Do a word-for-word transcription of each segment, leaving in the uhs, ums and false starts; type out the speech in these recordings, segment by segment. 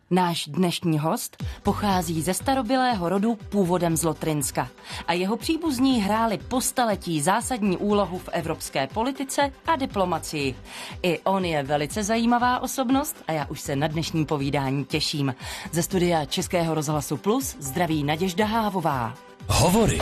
Náš dnešní host pochází ze starobylého rodu původem z Lotrinska a jeho příbuzní hráli po staletí zásadní úlohu v evropské politice a diplomacii. I on je velice zajímavá osobnost a já už se na dnešní povídání těším. Ze studia Českého rozhlasu Plus zdraví Naděžda Hávová. Hovory.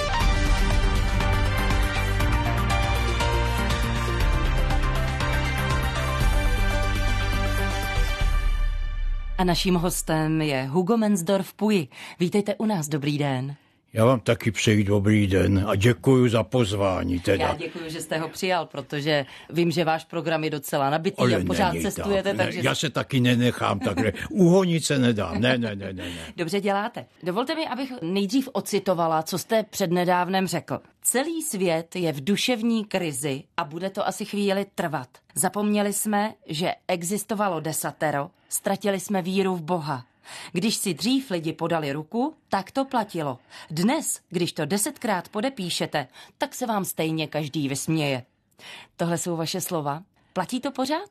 A naším hostem je Hugo Mensdorf-Puy. Vítejte u nás, dobrý den. Já vám taky přeji dobrý den a děkuji za pozvání. Teda. Já děkuji, že jste ho přijal, protože vím, že váš program je docela nabitý Ale a pořád není cestujete. tak, takže... Ne, já se taky nenechám takhle. Uhonit se nedám. Ne, ne, ne, ne, ne. Dobře děláte. Dovolte mi, abych nejdřív ocitovala, co jste přednedávnem řekl. Celý svět je v duševní krizi a bude to asi chvíli trvat. Zapomněli jsme, že existovalo desatero, ztratili jsme víru v Boha. Když si dřív lidi podali ruku, tak to platilo. Dnes, když to desetkrát podepíšete, tak se vám stejně každý vysměje. Tohle jsou vaše slova. Platí to pořád?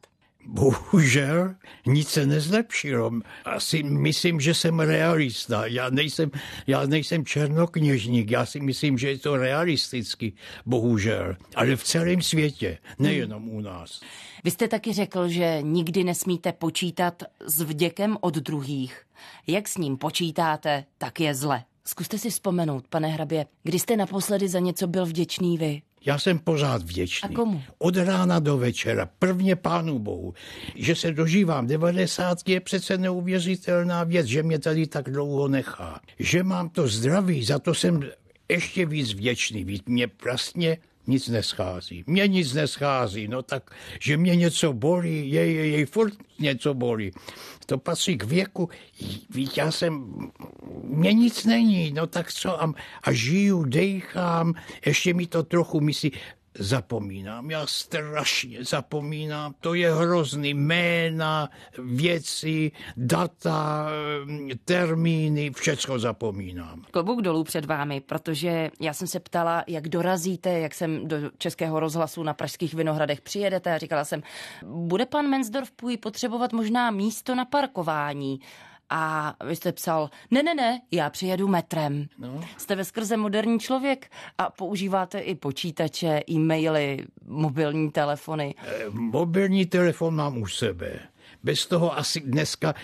Bohužel nic se nezlepšilo. Asi myslím, že jsem realista. Já nejsem, já nejsem černokněžník. Já si myslím, že je to realisticky. Bohužel. Ale v celém světě, nejenom u nás. Vy jste taky řekl, že nikdy nesmíte počítat s vděkem od druhých. Jak s ním počítáte, tak je zle. Zkuste si vzpomenout, pane hrabě, kdy jste naposledy za něco byl vděčný vy? Já jsem pořád vděčný. A komu? Od rána do večera. Prvně Pánu Bohu. Že se dožívám devadesátky je přece neuvěřitelná věc, že mě tady tak dlouho nechá. Že mám to zdraví, za to jsem ještě víc vděčný. Víc mě vlastně nic neschází. Mně nic neschází, no tak, že mě něco bolí, jej, jej, jej furt něco bolí. To patří k věku, víš, já jsem, mně nic není, no tak co, a, a žiju, dejchám, ještě mi to trochu myslí, zapomínám, já strašně zapomínám, to je hrozný, jména, věci, data, termíny, všecko zapomínám. Klobouk dolů před vámi, protože já jsem se ptala, jak dorazíte, jak jsem do Českého rozhlasu na Pražských Vinohradech přijedete a říkala jsem, bude pan Mensdorf-Puy potřebovat možná místo na parkování? A vy jste psal, ne, ne, ne, já přijedu metrem. No. Jste veskrze moderní člověk a používáte i počítače, e-maily, mobilní telefony. E, mobilní telefon mám u sebe. Bez toho asi dneska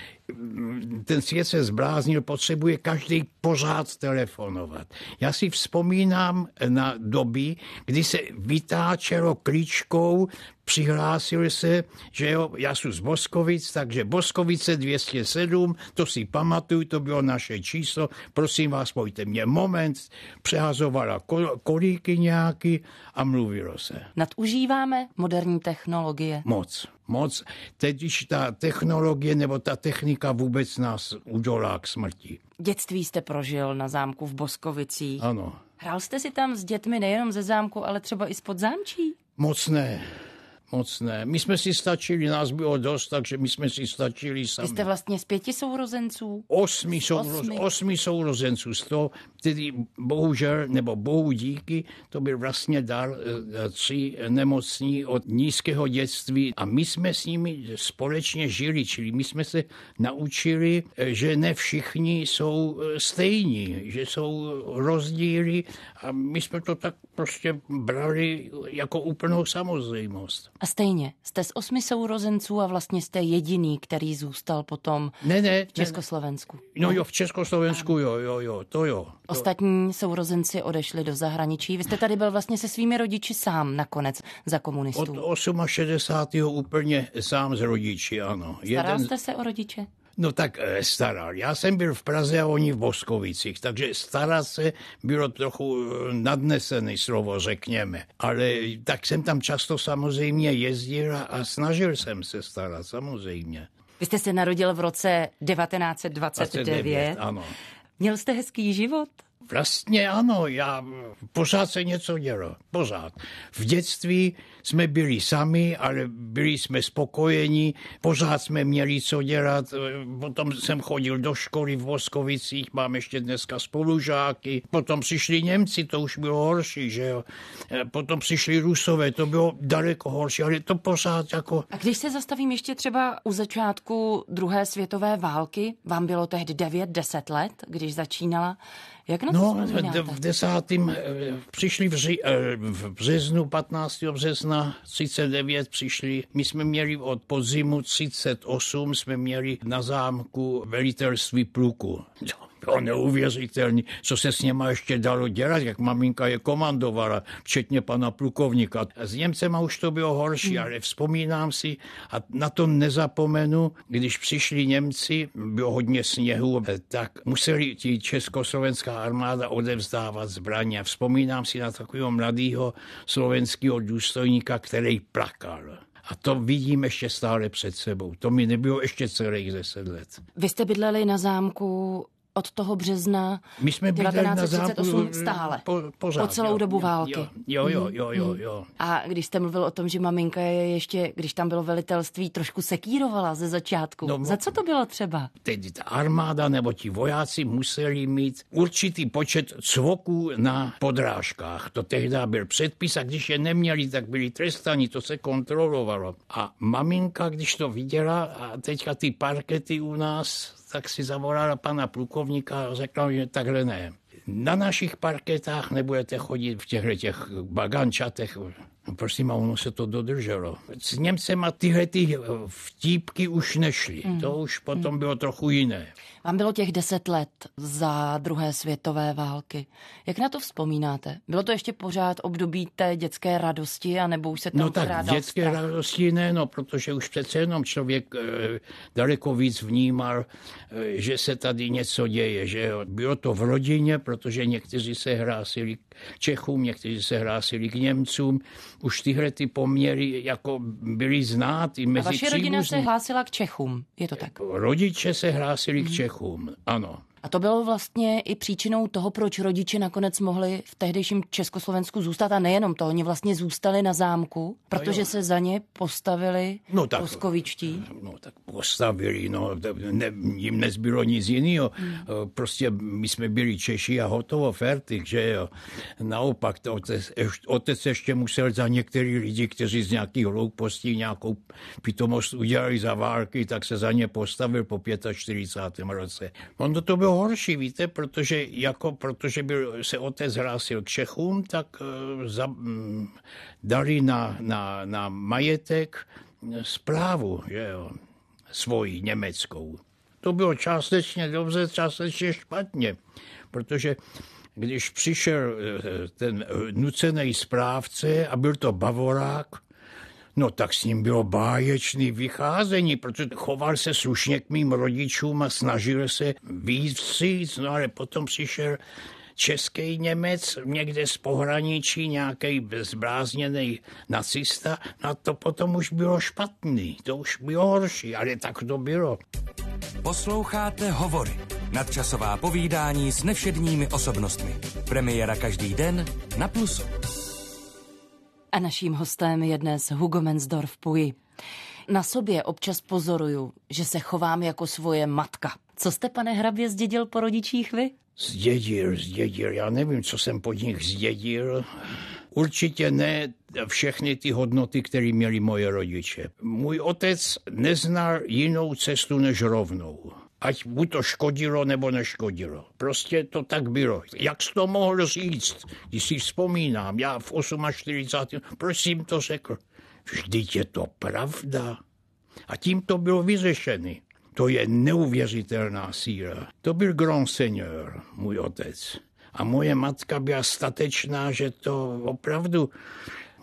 ten svět se zbláznil, potřebuje každý pořád telefonovat. Já si vzpomínám na doby, kdy se vytáčelo klíčkou, přihlásil se, že jo, já jsem z Boskovic, takže Boskovice dvě stě sedm, to si pamatuju, to bylo naše číslo, prosím vás, pojďte mě moment, přehazovala kolíky nějaký a mluvilo se. Nadužíváme moderní technologie? Moc. Moc. Teď, když ta technologie nebo ta technika vůbec nás udolá k smrti. Dětství jste prožil na zámku v Boskovicích. Ano. Hrál jste si tam s dětmi nejenom ze zámku, ale třeba i spod zámčí? Moc ne. Moc ne. My jsme si stačili, nás bylo dost, takže my jsme si stačili sami. Vy jste vlastně z pěti sourozenců? Osmi, souroz, osmi. osmi sourozenců. Z toho, tedy bohužel, nebo bohu díky, to byl vlastně dar tři nemocní od nízkého dětství. A my jsme s nimi společně žili, čili my jsme se naučili, že ne všichni jsou stejní, že jsou rozdíly a my jsme to tak prostě brali jako úplnou samozřejmost. A stejně, jste z osmi sourozenců a vlastně jste jediný, který zůstal potom ne, ne, v Československu. Ne. No jo, v Československu, jo, jo, jo, to jo. Ostatní sourozenci odešli do zahraničí. Vy jste tady byl vlastně se svými rodiči sám nakonec za komunistů. Od šedesátého osmého úplně sám s rodiči, ano. Staral Jeden... jste se o rodiče? No tak staral. Já jsem byl v Praze a oni v Boskovicích, takže starat se bylo trochu nadnesené slovo, řekněme. Ale tak jsem tam často samozřejmě jezdil a snažil jsem se starat, samozřejmě. Vy jste se narodil v roce devatenáct set dvacet devět. ano. Měl jste hezký život? Vlastně ano, já pořád se něco dělo, pořád. V dětství jsme byli sami, ale byli jsme spokojeni, pořád jsme měli co dělat, potom jsem chodil do školy v Voskovicích, mám ještě dneska spolužáky, potom přišli Němci, to už bylo horší, že jo, potom přišli Rusové, to bylo daleko horší, ale to pořád jako... A když se zastavím ještě třeba u začátku druhé světové války, vám bylo tehdy devět deset let, když začínala, jak na to no, vzpomínáte? v desátém přišli v, ři, v březnu, patnáctého března třicet devět přišli. My jsme měli od podzimu třicet osm, jsme měli na zámku velitelství pluku. Bylo neuvěřitelný, co se s něma ještě dalo dělat, jak maminka je komandovala, včetně pana plukovníka. S Němcema už to bylo horší, hmm. ale vzpomínám si, a na to nezapomenu, když přišli Němci, bylo hodně sněhu, tak museli ti československá armáda odevzdávat zbraně. Vzpomínám si na takového mladého slovenského důstojníka, který plakal. A to vidím ještě stále před sebou. To mi nebylo ještě celých deset let. Vy jste bydleli na zámku od toho března My jsme devatenáct set třicet osm stále, po, pořád, po celou jo, dobu války. Jo, jo, jo, jo, jo. A když jste mluvil o tom, že maminka je ještě, když tam bylo velitelství, trošku sekírovala ze začátku. No, za co to bylo třeba? Tedy ta armáda nebo ti vojáci museli mít určitý počet cvoků na podrážkách. To tehdy byl předpis a když je neměli, tak byli trestáni, to se kontrolovalo. A maminka, když to viděla a teďka ty parkety u nás, tak si zavolala pana plukovníka a řekla, že takhle ne. Na našich parketách nebudete chodit v těchto těch bagančatech. No prosím, a ono se to dodrželo. S Němcema tyhle ty vtípky už nešly. Mm. To už potom mm. bylo trochu jiné. Vám bylo těch deset let za druhé světové války. Jak na to vzpomínáte? Bylo to ještě pořád období té dětské radosti, anebo už se tam No tak dětské strach? radosti ne, no, protože už přece jenom člověk e, daleko víc vnímal, e, že se tady něco děje. Že jo. Bylo to v rodině, protože někteří se hlásili k Čechům, někteří se hlásili k Němcům. Už tyhle ty poměry jako byly znát i mezi A vaše příbuzný. rodina se hlásila k Čechům, je to tak? Rodiče se hlásili k Čechům, ano. A to bylo vlastně i příčinou toho, proč rodiče nakonec mohli v tehdejším Československu zůstat a nejenom to, oni vlastně zůstali na zámku, protože se za ně postavili no tak, Moskovičtí. No tak postavili, no, ne, jim nezbylo nic jiného. Hmm. Prostě my jsme byli Češi a hotovo, fertik, že jo. Naopak, to otec, otec ještě musel za některý lidi, kteří z nějakých hloupostí nějakou pitomost udělali za války, tak se za ně postavil po čtyřicátém pátém roce. On to bylo horší, víte, protože, jako, protože byl, se otec hlásil k Čechům, tak uh, za, um, dali na, na, na majetek správu, že jo, svoji německou. To bylo částečně dobře, částečně špatně, protože když přišel ten nucený správce a byl to Bavorák, no tak s ním bylo báječný vycházení, protože choval se slušně k mým rodičům a snažil se víc vstříc, no ale potom přišel český Němec, někde z pohraničí, nějaký zblázněný nacista, no to potom už bylo špatný, to už bylo horší, ale tak to bylo. Posloucháte Hovory, nadčasová povídání s nevšedními osobnostmi. Premiéra každý den na Plusu. A naším hostem je dnes Hugo Mensdorf Puyi. Na sobě občas pozoruju, že se chovám jako svoje matka. Co jste, pane hrabě, zdědil po rodičích vy? Zdědil, zdědil. Já nevím, co jsem po nich zdědil. Určitě ne všechny ty hodnoty, které měli moje rodiče. Můj otec neznal jinou cestu než rovnou. Ať buď to škodilo, nebo neškodilo. Prostě to tak bylo. Jak jsi to mohl říct, když si vzpomínám, já v čtyřicátém osmém proč jsi jim to řekl? Vždyť je to pravda. A tím to bylo vyřešené. To je neuvěřitelná síla. To byl grand seigneur, můj otec. A moje matka byla statečná, že to opravdu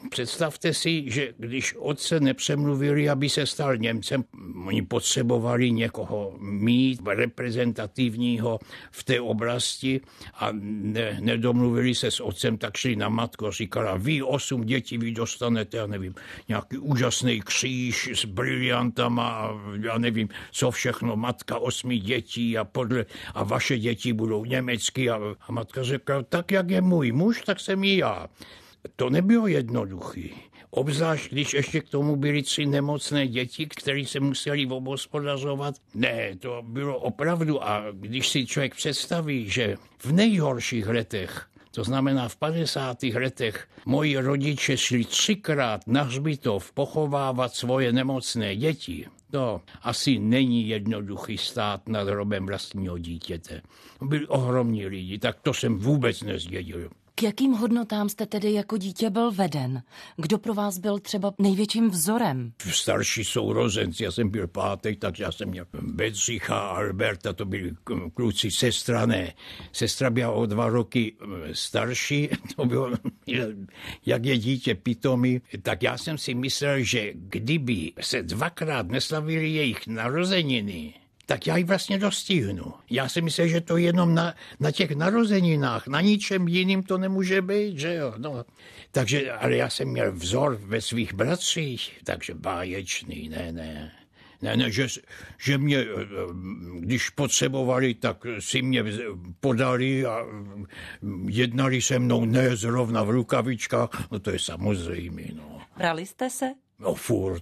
představte si, že když otce nepřemluvili, aby se stal Němcem, oni potřebovali někoho mít reprezentativního v té oblasti a ne, nedomluvili se s otcem, tak šli na matku a říkala, vy osm dětí, vy dostanete, já nevím, nějaký úžasný kříž s briliantama a já nevím, co všechno, matka osmi dětí a podle, a vaše děti budou německy a, a matka řekla, tak jak je můj muž, tak jsem i já. To nebylo jednoduché. Obzvlášť, když ještě k tomu byly tři nemocné děti, které se museli obhospodařovat. Ne, to bylo opravdu. A když si člověk představí, že v nejhorších letech, to znamená v padesátých letech, moji rodiče šli třikrát na hřbitov pochovávat svoje nemocné děti, to asi není jednoduchý stát nad hrobem vlastního dítěte. Byli ohromní lidi, tak to jsem vůbec nezdědil. K jakým hodnotám jste tedy jako dítě byl veden? Kdo pro vás byl třeba největším vzorem? Starší sourozenci, já jsem byl pátek, tak já jsem měl Bedřicha a Alberta, to byli kluci, sestra ne. Sestra byla o dva roky starší, to bylo, jak je dítě pitomý, tak já jsem si myslel, že kdyby se dvakrát neslavili jejich narozeniny, tak já ji vlastně dostihnu. Já si myslím, že to jenom na, na těch narozeninách, na ničem jiným to nemůže být, že jo. No. Takže, ale já jsem měl vzor ve svých bratřích, takže báječný, ne, ne. Ne, ne, že, že mě, když potřebovali, tak si mě podali a jednali se mnou ne zrovna v rukavičkách, no to je samozřejmé, no. Brali jste se? No furt.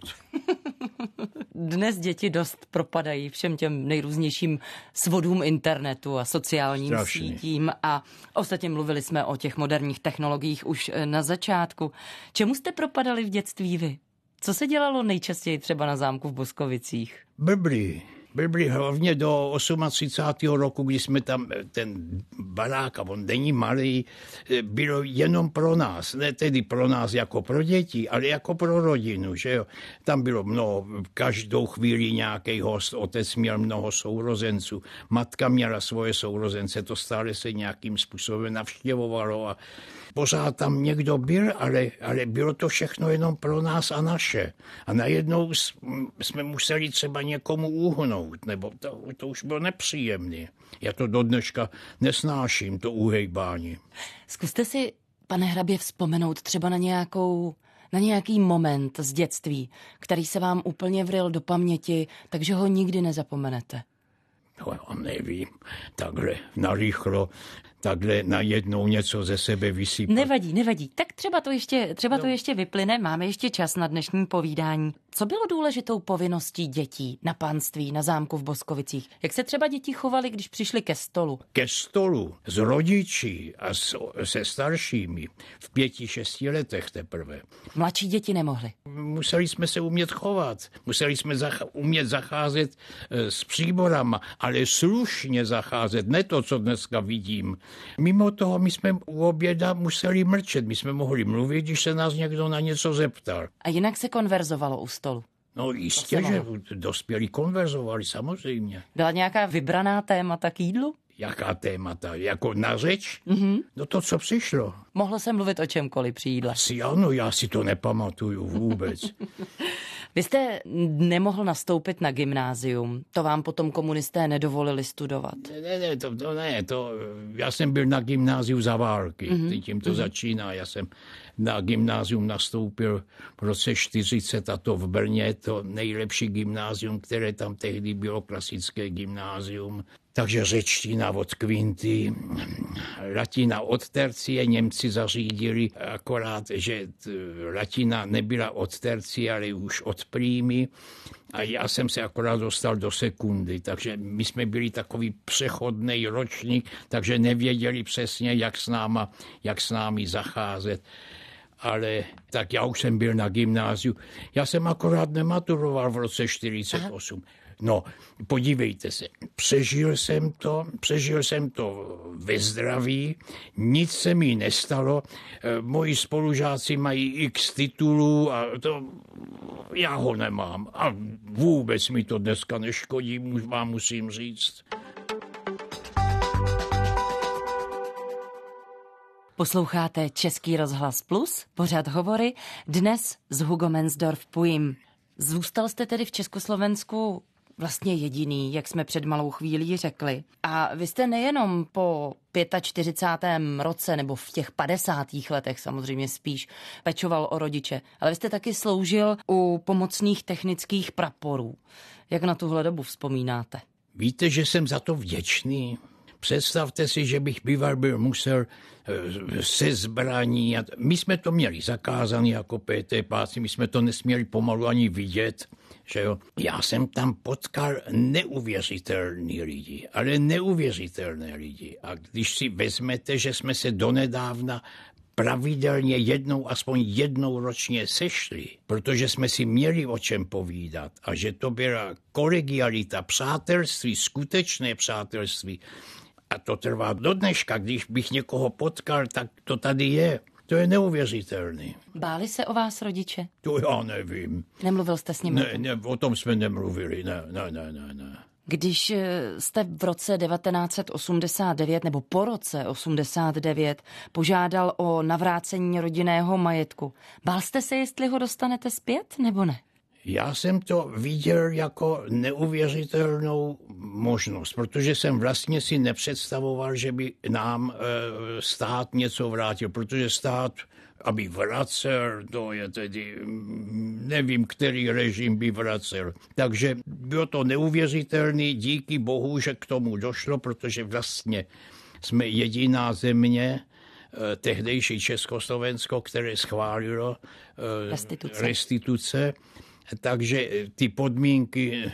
Dnes děti dost propadají všem těm nejrůznějším svodům internetu a sociálním Strašný. sítím a ostatně mluvili jsme o těch moderních technologiích už na začátku. Čemu jste propadali v dětství vy? Co se dělalo nejčastěji třeba na zámku v Boskovicích? Blblí. Blblí hlavně do třicátého osmého roku, kdy jsme tam, ten barák, a on není malý, bylo jenom pro nás. Ne tedy pro nás jako pro děti, ale jako pro rodinu, že jo. Tam bylo mnoho, každou chvíli nějaký host, otec měl mnoho sourozenců, matka měla svoje sourozence, to stále se nějakým způsobem navštěvovalo a pořád tam někdo byl, ale, ale bylo to všechno jenom pro nás a naše. A najednou jsme museli třeba někomu uhnout, nebo to, to už bylo nepříjemné. Já to do dneška nesnáším, to uhejbání. Zkuste si, pane hrabě, vzpomenout třeba na nějakou, na nějaký moment z dětství, který se vám úplně vryl do paměti, takže ho nikdy nezapomenete. No, já nevím, takhle narychlo, takhle najednou něco ze sebe vysypat. Nevadí, nevadí. Tak třeba to ještě, třeba no. to ještě vyplyne, máme ještě čas na dnešní povídání. Co bylo důležitou povinností dětí na panství, na zámku v Boskovicích? Jak se třeba děti chovaly, když přišli ke stolu? Ke stolu s rodiči a s, se staršími v pěti, šesti letech teprve. Mladší děti nemohly. Museli jsme se umět chovat, museli jsme zach- umět zacházet e, s příborama, ale slušně zacházet, ne to, co dneska vidím. Mimo toho, my jsme u oběda museli mlčet, my jsme mohli mluvit, když se nás někdo na něco zeptal. A jinak se konverzovalo u stolu? No jistě, že dospělí konverzovali, samozřejmě. Byla nějaká vybraná témata k jídlu? Jaká témata? Jako na řeč? Mm-hmm. No to, co přišlo. Mohlo se mluvit o čemkoliv při jídle. Asi ano, já si to nepamatuju vůbec. Vy jste nemohl nastoupit na gymnázium, to vám potom komunisté nedovolili studovat. Ne, ne, to, to ne, to, já jsem byl na gymnáziu za války, mm-hmm. tím to mm-hmm. začíná, já jsem na gymnázium nastoupil v roce čtyřicet a to v Brně, to nejlepší gymnázium, které tam tehdy bylo, klasické gymnázium. Takže řečtina od kvinty, latina od tercie, Němci zařídili, akorát, že latina nebyla od tercie, ale už od prímy. A já jsem se akorát dostal do sekundy, takže my jsme byli takový přechodný ročník, takže nevěděli přesně, jak s náma, jak s námi zacházet. Ale tak já už jsem byl na gymnáziu. Já jsem akorát nematuroval v roce čtyřicet osm. Aha. No, podívejte se, přežil jsem to, přežil jsem to ve zdraví, nic se mi nestalo, moji spolužáci mají x titulů a to já ho nemám a vůbec mi to dneska neškodí, vám musím říct. Posloucháte Český rozhlas Plus, pořad Hovory, dnes z Hugo Mensdorf Puim. Zůstal jste tedy v Československu vlastně jediný, jak jsme před malou chvílí řekli. A vy jste nejenom po čtyřicátém pátém roce, nebo v těch padesátých letech samozřejmě spíš, pečoval o rodiče, ale vy jste taky sloužil u pomocných technických praporů. Jak na tuhle dobu vzpomínáte? Víte, že jsem za to vděčný. Představte si, že bych býval byl musel se zbraní. My jsme to měli zakázané jako pétépáci, my jsme to nesměli pomalu ani vidět. Že jo? Já jsem tam potkal neuvěřitelný lidi, ale neuvěřitelné lidi. A když si vezmete, že jsme se donedávna pravidelně jednou, aspoň jednou ročně sešli, protože jsme si měli o čem povídat a že to byla kolegialita, přátelství, skutečné přátelství. A to trvá do dneška, když bych někoho potkal, tak to tady je. To je neuvěřitelný. Báli se o vás rodiče? To já nevím. Nemluvil jste s nimi? Ne, ne, o tom jsme nemluvili, ne, ne, ne, ne, ne. Když jste v roce devatenáct set osmdesát devět nebo po roce osmdesát devět požádal o navrácení rodinného majetku, bál jste se, jestli ho dostanete zpět, nebo ne? Já jsem to viděl jako neuvěřitelnou možnost, protože jsem vlastně si nepředstavoval, že by nám e, stát něco vrátil, protože stát, aby vracel, to je tedy, nevím, který režim by vracel. Takže bylo to neuvěřitelné, díky bohu, že k tomu došlo, protože vlastně jsme jediná země, tehdejší Československo, které schválilo e, restituce. restituce. Takže ty podmínky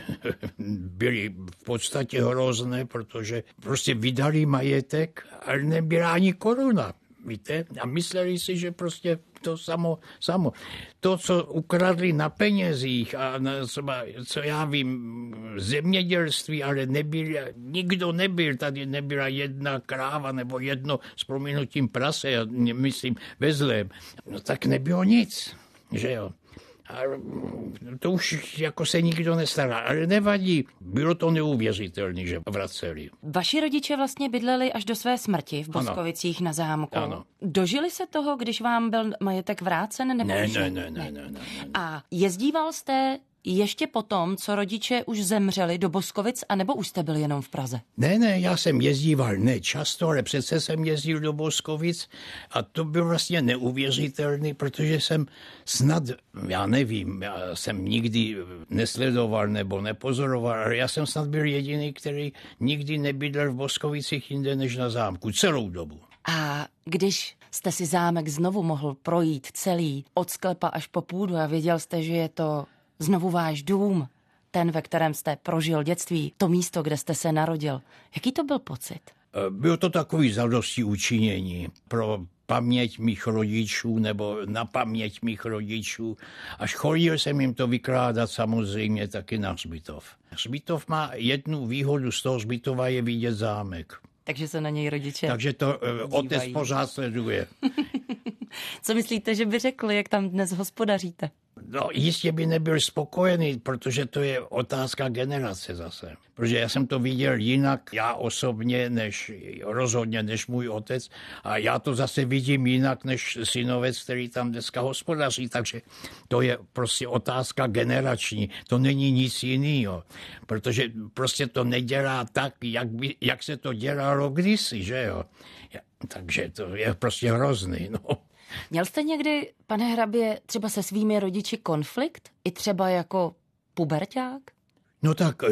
byly v podstatě hrozné, protože prostě vydali majetek, ale nebyla ani koruna, víte? A mysleli si, že prostě to samo, samo. To, co ukradli na penězích a na, co já vím, zemědělství, ale nebyl, nikdo nebyl, tady nebyla jedna kráva nebo jedno s prominutím prase, já myslím, ve zlém. No tak nebylo nic, že jo? A to už jako se nikdo nestará, ale nevadí. Bylo to neuvěřitelné, že vraceli. Vaši rodiče vlastně bydleli až do své smrti v Boskovicích ano. na zámku. Ano. Dožili se toho, když vám byl majetek vrácen? Nebo ne, už... ne, ne, ne, ne, ne, ne. A jezdíval jste ještě potom, co rodiče už zemřeli, do Boskovic, anebo už jste byl jenom v Praze? Ne, ne, já jsem jezdíval ne často, ale přece jsem jezdil do Boskovic a to bylo vlastně neuvěřitelný, protože jsem snad, já nevím, já jsem nikdy nesledoval nebo nepozoroval, ale já jsem snad byl jediný, který nikdy nebydlel v Boskovicích jinde než na zámku, celou dobu. A když jste si zámek znovu mohl projít celý, od sklepa až po půdu a věděl jste, že je to znovu váš dům, ten, ve kterém jste prožil dětství, to místo, kde jste se narodil. Jaký to byl pocit? Bylo to takový zadosti učinění pro paměť mých rodičů nebo na paměť mých rodičů. Až chodil jsem jim to vykládat samozřejmě taky na hřbitov. Hřbitov má jednu výhodu, z toho hřbitova je vidět zámek. Takže se na něj rodiče Takže to dívají. Otec pořád sleduje. Co myslíte, že by řekli, jak tam dnes hospodaříte? No jistě by nebyl spokojený, protože to je otázka generace zase. Protože já jsem to viděl jinak, já osobně, než rozhodně než můj otec. A já to zase vidím jinak než synovec, který tam dneska hospodaří. Takže to je prostě otázka generační. To není nic jiného. Protože prostě to nedělá tak, jak, by, jak se to dělalo kdysi, že jo. Takže to je prostě hrozný, no. Měl jste někdy, pane hrabě, třeba se svými rodiči konflikt? I třeba jako puberťák? No tak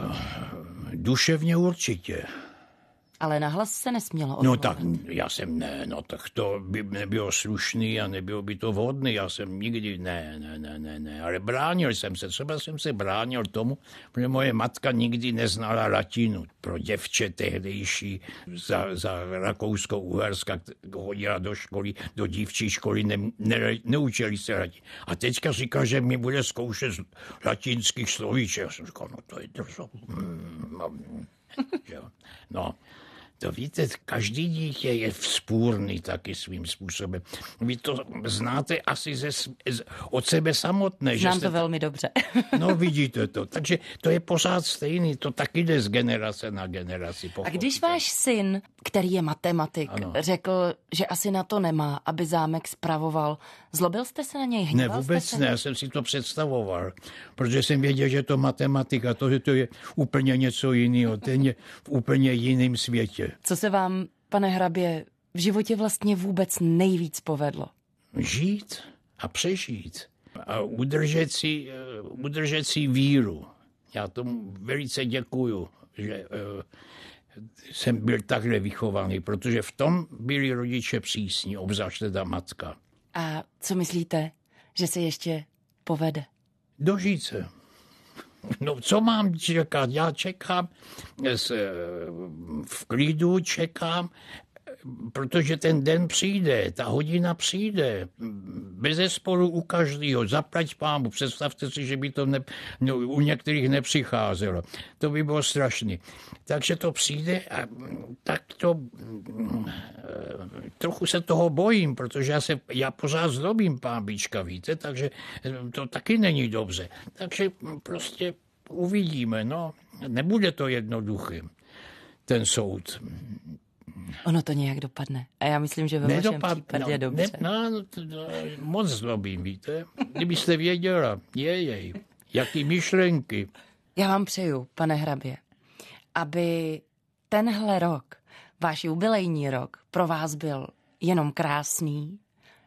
duševně určitě. Ale nahlas se nesmělo No odvolat. tak já jsem ne, no tak to by nebylo slušný a nebylo by to vhodné. Já jsem nikdy, ne, ne, ne, ne, ne, ale bránil jsem se, třeba jsem se bránil tomu, protože moje matka nikdy neznala latinu. Pro děvče tehdejší za, za Rakousko-Uherska chodila do školy, do dívčí školy, ne, ne, neučili se latinu. A teďka říká, že mi bude zkoušet z latinských slovíček. Já jsem říkal, no to je drzo. No. To víte, každý dítě je vzpůrný taky svým způsobem. Vy to znáte asi ze, z, od sebe samotné. Znám že to velmi dobře. No vidíte to. Takže to je pořád stejný. To taky jde z generace na generaci. A když váš syn, který je matematik, ano, řekl, že asi na to nemá, aby zámek spravoval, zlobil jste se na něj? Ne, vůbec ne. Já jsem si to představoval. Protože jsem věděl, že to matematika, to, že to je úplně něco jiného. Ten je v úplně jiném světě. Co se vám, pane hrabě, v životě vlastně vůbec nejvíc povedlo? Žít a přežít. A udržet si, udržet si víru. Já tomu velice děkuju, že uh, jsem byl takhle vychovaný, protože v tom byli rodiče přísní, obzvlášť teda matka. A co myslíte, že se ještě povede? Dožít se. No, co mám čekat? Já čekám, v klidu čekám, protože ten den přijde, ta hodina přijde. Bezesporu u každého. Zaplať pámu. Představte si, že by to ne, no, u některých nepřicházelo. To by bylo strašné. Takže to přijde a tak to trochu se toho bojím, protože já, se, já pořád zlobím pámbička, víte, takže to taky není dobře. Takže prostě uvidíme, no. Nebude to jednoduché, ten soud. Ono to nějak dopadne. A já myslím, že ve Nedopad, vašem případě no, dobře. Ne, no, no, moc zlobím, víte. Kdybyste věděla, jej, jaký myšlenky. Já vám přeju, pane hrabě, aby tenhle rok, váš jubilejní rok, pro vás byl jenom krásný,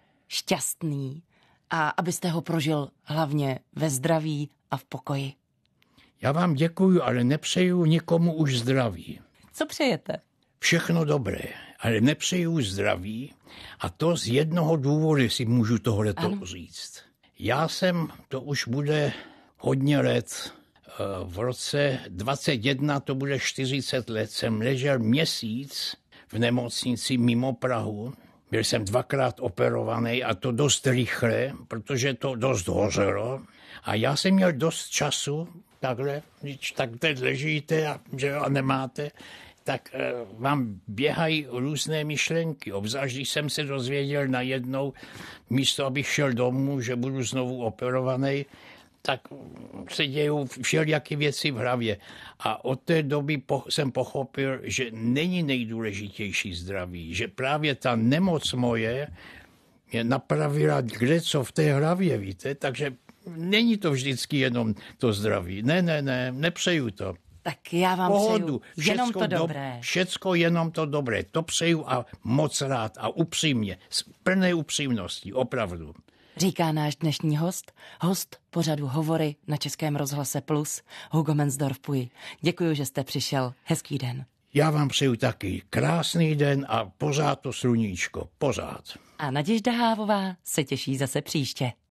šťastný a abyste ho prožil hlavně ve zdraví a v pokoji. Já vám děkuju, ale nepřeju nikomu už zdraví. Co přejete? Všechno dobré, ale nepřeju zdraví a to z jednoho důvodu si můžu tohleto říct. Já jsem, to už bude hodně let, v roce dvacet jedna, to bude čtyřicet let, jsem ležel měsíc v nemocnici mimo Prahu. Byl jsem dvakrát operovaný a to dost rychle, protože to dost hořelo. A já jsem měl dost času, takhle, když tak teď ležíte a, že a nemáte, tak e, vám běhají různé myšlenky. Obzvlášť, když jsem se dozvěděl najednou, místo abych šel domů, že budu znovu operovaný, tak se dějou všelijaké věci v hlavě. A od té doby po, jsem pochopil, že není nejdůležitější zdraví, že právě ta nemoc moje mě napravila kdeco v té hlavě, víte, takže není to vždycky jenom to zdraví. Ne, ne, ne, nepřeju to. Tak já vám Pohodu, přeju jenom to do, dobré. Všecko jenom to dobré. To přeju a moc rád a upřímně. S plné upřímností, opravdu. Říká náš dnešní host, host pořadu Hovory na Českém rozhlase Plus, Hugo Mensdorf-Puy. Děkuji, že jste přišel. Hezký den. Já vám přeju taky krásný den a pořád to sluníčko. Pořád. A Naděžda Hávová se těší zase příště.